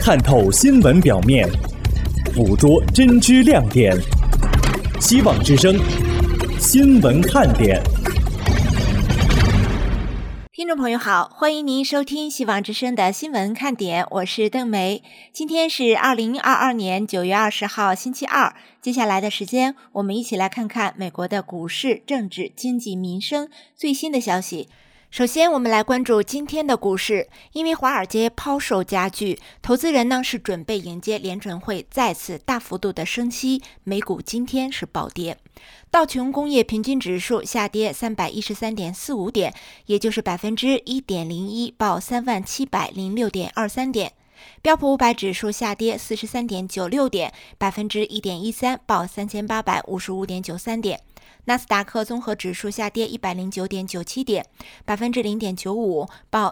探透新闻表面，捕捉真知亮点。希望之声新闻看点。 听众朋友好，欢迎您收听希望之声的新闻看点，我是邓梅。今天是2022年9月20号星期二，接下来的时间我们一起来看看美国的股市、政治、经济、民生最新的消息。首先我们来关注今天的股市，因为华尔街抛售加剧，投资人呢是准备迎接联准会再次大幅度的升息，美股今天是暴跌。道琼工业平均指数下跌313.45点，也就是 1.01%， 报3706.23点。标普500指数下跌43.96点， 1.13%， 报3855.93点。纳斯达克综合指数下跌109.97点， 0.95%， 报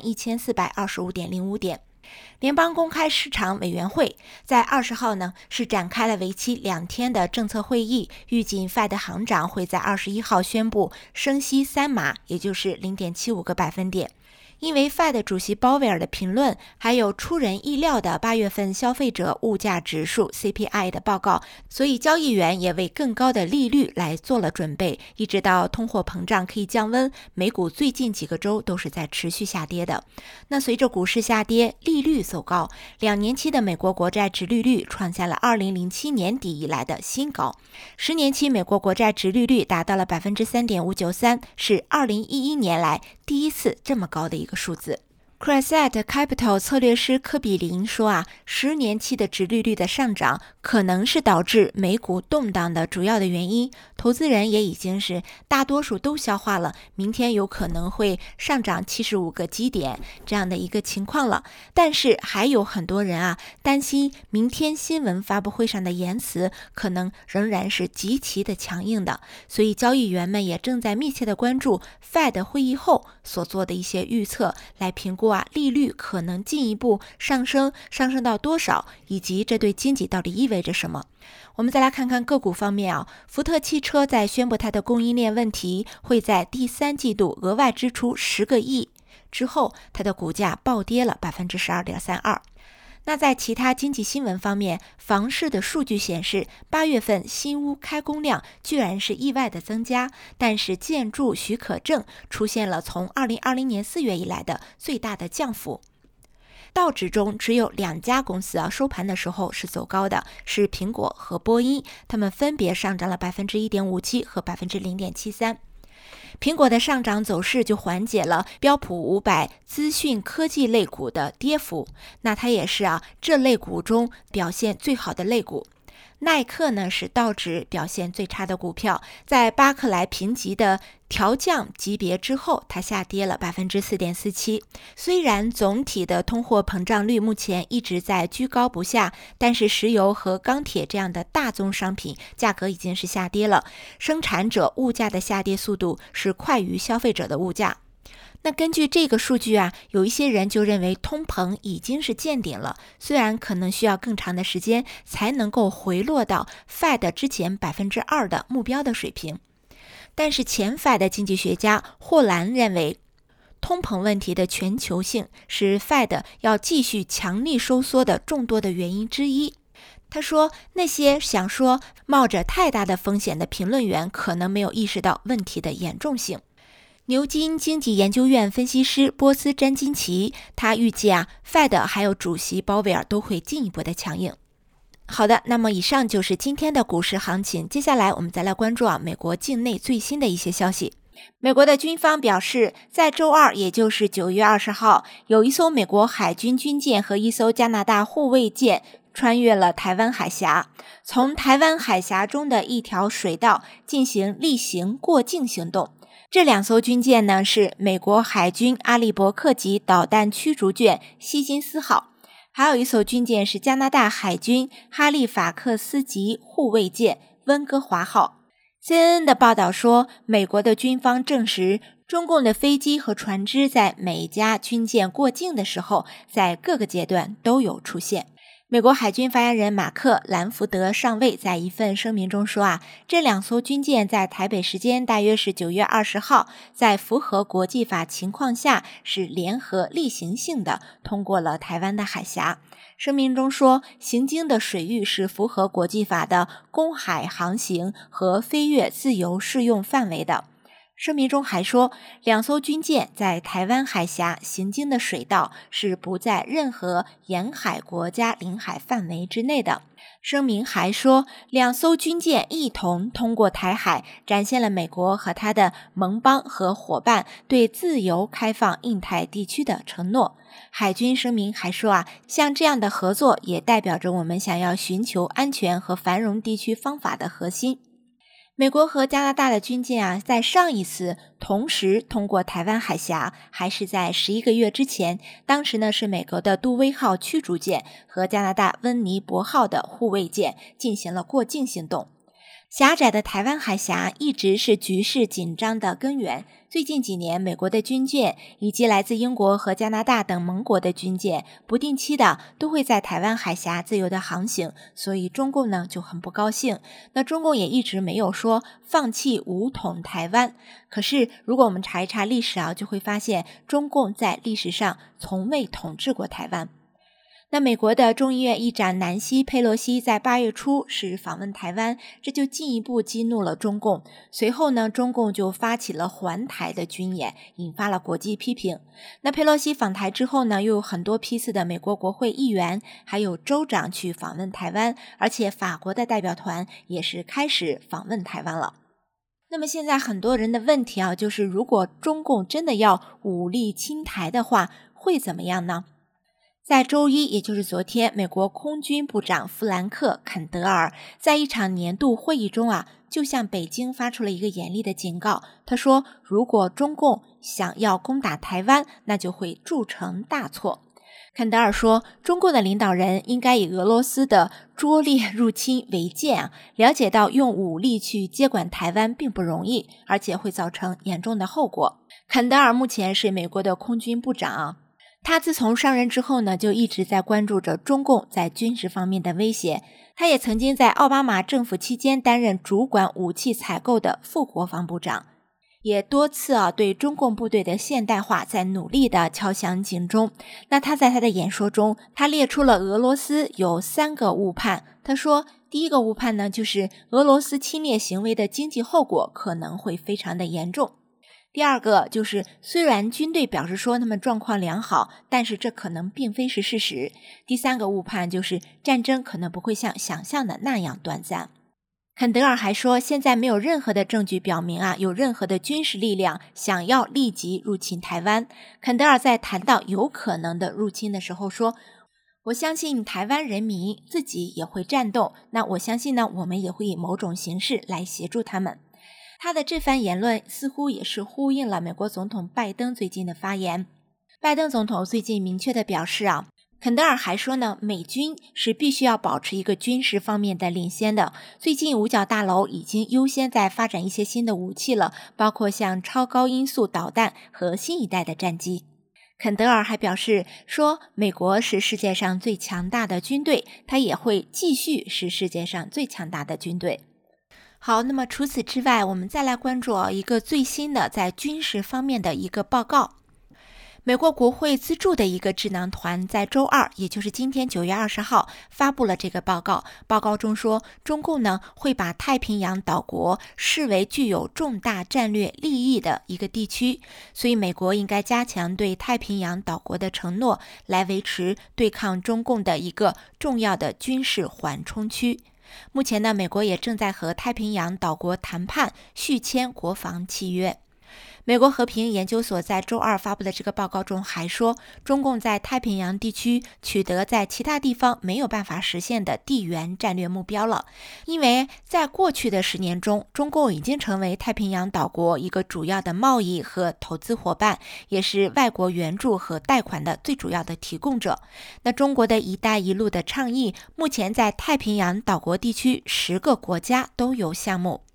11425.05点。联邦公开市场委员会在20号呢是展开了为期2天的政策会议，预计 Fed 行长会在21号宣布升息3码，也就是 0.75个百分点。因为 Fed 主席鲍威尔的评论，还有出人意料的8月份消费者物价指数 CPI 的报告，所以交易员也为更高的利率来做了准备，一直到通货膨胀可以降温，美股最近几个周都是在持续下跌的。那随着股市下跌，利率走高，2年期的美国国债殖利率创下了2007年底以来的新高，10年期美国国债殖利率达到了 3.593%， 是2011年来第一次这么高的一个数字。Crescent Capital 策略师科比林说10年期的殖利率的上涨可能是导致美股动荡的主要的原因，投资人也已经是大多数都消化了明天有可能会上涨75个基点这样的一个情况了。但是还有很多人担心明天新闻发布会上的言辞可能仍然是极其的强硬的，所以交易员们也正在密切的关注 Fed 会议后所做的一些预测，来评估利率可能进一步上升到多少，以及这对经济到底意味着什么。我们再来看看个股方面福特汽车在宣布它的供应链问题会在第3季度额外支出10个亿之后，它的股价暴跌了 12.32%。那在其他经济新闻方面，房市的数据显示8月份新屋开工量居然是意外的增加，但是建筑许可证出现了从2020年4月以来的最大的降幅。道指中只有2家公司收盘的时候是走高的，是苹果和波音，它们分别上涨了 1.57% 和 0.73%。苹果的上涨走势就缓解了标普500资讯科技类股的跌幅，那它也是这类股中表现最好的类股。耐克呢是道指表现最差的股票，在巴克莱评级的调降级别之后，它下跌了 4.47%。虽然总体的通货膨胀率目前一直在居高不下，但是石油和钢铁这样的大宗商品价格已经是下跌了，生产者物价的下跌速度是快于消费者的物价。那根据这个数据有一些人就认为通膨已经是见顶了，虽然可能需要更长的时间才能够回落到 Fed 之前 2% 的目标的水平。但是前 Fed 经济学家霍兰认为，通膨问题的全球性是 Fed 要继续强力收缩的众多的原因之一。他说，那些想说冒着太大的风险的评论员可能没有意识到问题的严重性。牛津经济研究院分析师波斯詹金奇，他预计Fed 还有主席鲍威尔都会进一步的强硬。好的，那么以上就是今天的股市行情，接下来我们再来关注美国境内最新的一些消息。美国的军方表示，在周二，也就是9月20号，有一艘美国海军军舰和一艘加拿大护卫舰穿越了台湾海峡，从台湾海峡中的一条水道进行例行过境行动。这2艘军舰呢是美国海军阿利伯克级导弹驱逐舰希金斯号，还有一艘军舰是加拿大海军哈利法克斯级护卫舰温哥华号。CNN 的报道说，美国的军方证实，中共的飞机和船只在每家军舰过境的时候，在各个阶段都有出现。 美国海军发言人马克·兰福德上尉在一份声明中说这2艘军舰在台北时间大约是9月20号，在符合国际法情况下是联合例行性的通过了台湾的海峡。声明中说，行经的水域是符合国际法的公海航行和飞越自由适用范围的。声明中还说，2艘军舰在台湾海峡行经的水道是不在任何沿海国家领海范围之内的。声明还说，2艘军舰一同通过台海，展现了美国和他的盟邦和伙伴对自由开放印太地区的承诺。海军声明还说像这样的合作也代表着我们想要寻求安全和繁荣地区方法的核心。美国和加拿大的军舰在上一次同时通过台湾海峡还是在11个月之前，当时呢是美国的杜威号驱逐舰和加拿大温尼伯号的护卫舰进行了过境行动。狭窄的台湾海峡一直是局势紧张的根源。最近几年，美国的军舰以及来自英国和加拿大等盟国的军舰不定期的都会在台湾海峡自由的航行，所以中共呢就很不高兴。那中共也一直没有说放弃武统台湾。可是如果我们查一查历史就会发现中共在历史上从未统治过台湾。那美国的众议院议长南希·佩洛西在8月初是访问台湾，这就进一步激怒了中共。随后呢，中共就发起了环台的军演，引发了国际批评。那佩洛西访台之后呢，又有很多批次的美国国会议员还有州长去访问台湾，而且法国的代表团也是开始访问台湾了。那么现在很多人的问题就是如果中共真的要武力侵台的话，会怎么样呢？在周一，也就是昨天，美国空军部长弗兰克·肯德尔在一场年度会议中就向北京发出了一个严厉的警告。他说，如果中共想要攻打台湾，那就会铸成大错。肯德尔说，中共的领导人应该以俄罗斯的拙劣入侵为鉴了解到用武力去接管台湾并不容易，而且会造成严重的后果。肯德尔目前是美国的空军部长他自从上任之后呢，就一直在关注着中共在军事方面的威胁。他也曾经在奥巴马政府期间担任主管武器采购的副国防部长，也多次对中共部队的现代化在努力的敲响警钟。那他在他的演说中，他列出了俄罗斯有3个误判。他说，第一个误判呢，就是俄罗斯侵略行为的经济后果可能会非常的严重。第二个就是虽然军队表示说他们状况良好，但是这可能并非是事实。第3个误判就是战争可能不会像想象的那样短暂。肯德尔还说，现在没有任何的证据表明有任何的军事力量想要立即入侵台湾。肯德尔在谈到有可能的入侵的时候说，我相信台湾人民自己也会战斗，那我相信呢，我们也会以某种形式来协助他们。他的这番言论似乎也是呼应了美国总统拜登最近的发言。拜登总统最近明确的表示肯德尔还说呢，美军是必须要保持一个军事方面的领先的。最近五角大楼已经优先在发展一些新的武器了，包括像超高音速导弹和新一代的战机。肯德尔还表示说，美国是世界上最强大的军队，他也会继续是世界上最强大的军队。好，那么除此之外，我们再来关注一个最新的在军事方面的一个报告。美国国会资助的一个智囊团在周二，也就是今天9月20号发布了这个报告。报告中说，中共呢会把太平洋岛国视为具有重大战略利益的一个地区，所以美国应该加强对太平洋岛国的承诺，来维持对抗中共的一个重要的军事缓冲区。目前呢，美国也正在和太平洋岛国谈判续签国防契约。美国和平研究所在周二发布的这个报告中还说，中共在太平洋地区取得在其他地方没有办法实现的地缘战略目标了，因为在过去的10年中，中共已经成为太平洋岛国一个主要的贸易和投资伙伴，也是外国援助和贷款的最主要的提供者。那中国的一带一路的倡议，目前在太平洋岛国地区10个国家都有项目。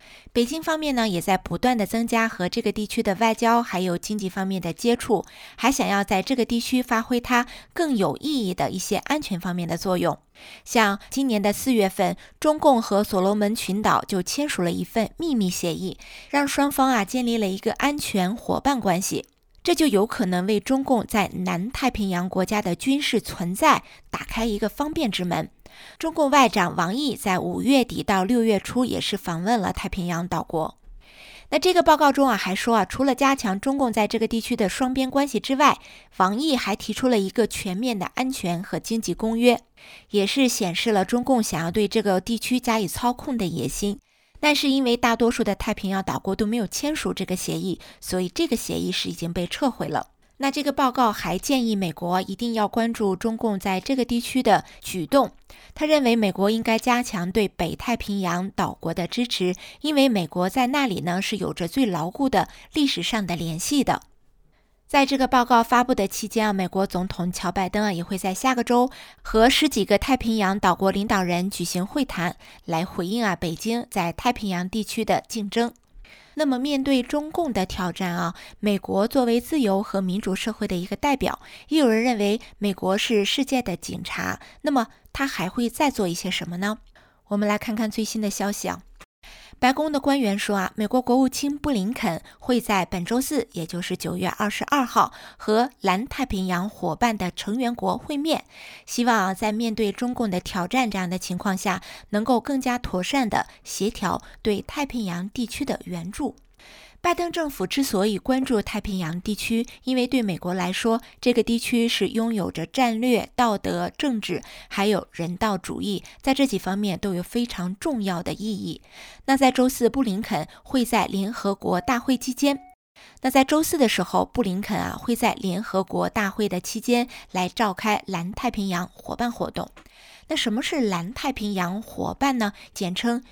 北京方面呢，也在不断的增加和这个地区的外交还有经济方面的接触，还想要在这个地区发挥它更有意义的一些安全方面的作用。像今年的4月份，中共和所罗门群岛就签署了一份秘密协议，让双方建立了一个安全伙伴关系。这就有可能为中共在南太平洋国家的军事存在打开一个方便之门。中共外长王毅在5月底到6月初也是访问了太平洋岛国。那这个报告中还说除了加强中共在这个地区的双边关系之外，王毅还提出了一个全面的安全和经济公约，也是显示了中共想要对这个地区加以操控的野心。但是因为大多数的太平洋岛国都没有签署这个协议，所以这个协议是已经被撤回了。那这个报告还建议美国一定要关注中共在这个地区的举动。他认为美国应该加强对北太平洋岛国的支持，因为美国在那里呢是有着最牢固的历史上的联系的。在这个报告发布的期间美国总统乔拜登也会在下个周和10几个太平洋岛国领导人举行会谈，来回应北京在太平洋地区的竞争。那么面对中共的挑战美国作为自由和民主社会的一个代表，也有人认为美国是世界的警察，那么他还会再做一些什么呢？我们来看看最新的消息白宫的官员说美国国务卿布林肯会在本周4，也就是9月22号和南太平洋伙伴的成员国会面，希望在面对中共的挑战这样的情况下，能够更加妥善的协调对太平洋地区的援助。拜登政府之所以关注太平洋地区，因为对美国来说，这个地区是拥有着战略、道德、政治还有人道主义，在这几方面都有非常重要的意义。那在周4，布林肯会在联合国大会期间，布林肯会在联合国大会的期间来召开南太平洋伙伴活动。那什么是南太平洋伙伴呢？简称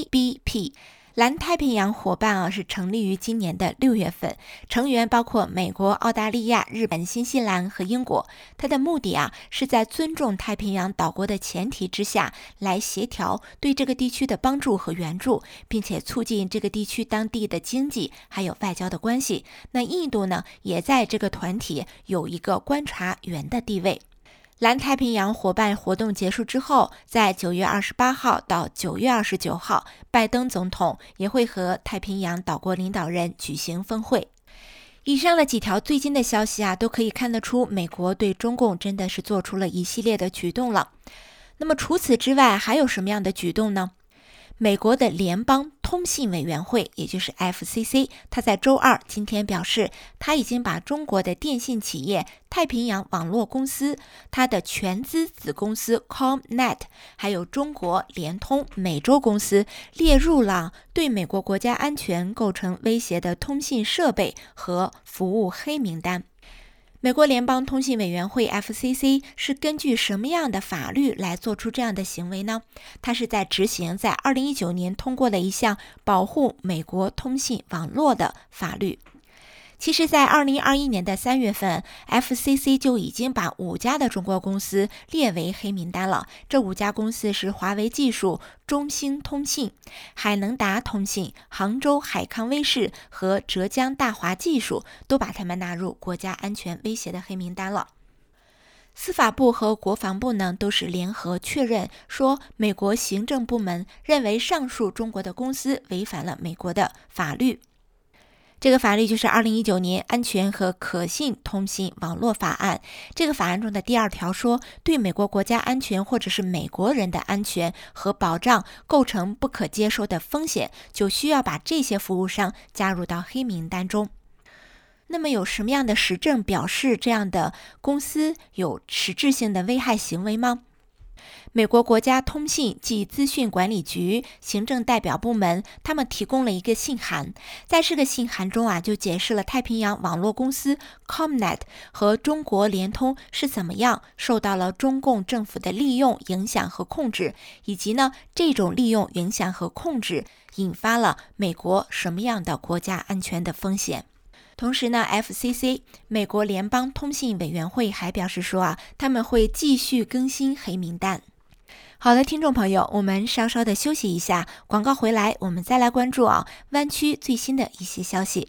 PBP。南太平洋伙伴是成立于今年的6月份，成员包括美国、澳大利亚、日本、新西兰和英国。它的目的是在尊重太平洋岛国的前提之下，来协调对这个地区的帮助和援助，并且促进这个地区当地的经济还有外交的关系。那印度呢，也在这个团体有一个观察员的地位。南太平洋伙伴活动结束之后，在9月28号到9月29号，拜登总统也会和太平洋岛国领导人举行峰会。以上的几条最新的消息都可以看得出，美国对中共真的是做出了一系列的举动了。那么除此之外，还有什么样的举动呢？美国的联邦通信委员会，也就是 FCC， 他在周二今天表示，他已经把中国的电信企业太平洋网络公司、它的全资子公司 ComNet， 还有中国联通美洲公司列入了对美国国家安全构成威胁的通信设备和服务黑名单。美国联邦通信委员会 FCC 是根据什么样的法律来做出这样的行为呢？它是在执行在2019年通过的一项保护美国通信网络的法律。其实在2021年的3月份 FCC 就已经把5家的中国公司列为黑名单了。这5家公司是华为技术、中兴通信、海能达通信、杭州海康威视和浙江大华技术，都把他们纳入国家安全威胁的黑名单了。司法部和国防部呢都是联合确认说，美国行政部门认为上述中国的公司违反了美国的法律。这个法律就是2019年安全和可信通信网络法案。这个法案中的第2条说，对美国国家安全或者是美国人的安全和保障构成不可接受的风险，就需要把这些服务商加入到黑名单中。那么有什么样的实证表示这样的公司有实质性的危害行为吗？美国国家通信及资讯管理局行政代表部门，他们提供了一个信函，在这个信函中就解释了太平洋网络公司 ComNet 和中国联通是怎么样受到了中共政府的利用、影响和控制，以及呢这种利用、影响和控制引发了美国什么样的国家安全的风险。同时呢 FCC 美国联邦通信委员会还表示说他们会继续更新黑名单。 好的，听众朋友，我们稍稍的休息一下，广告回来，我们再来关注湾区最新的一些消息。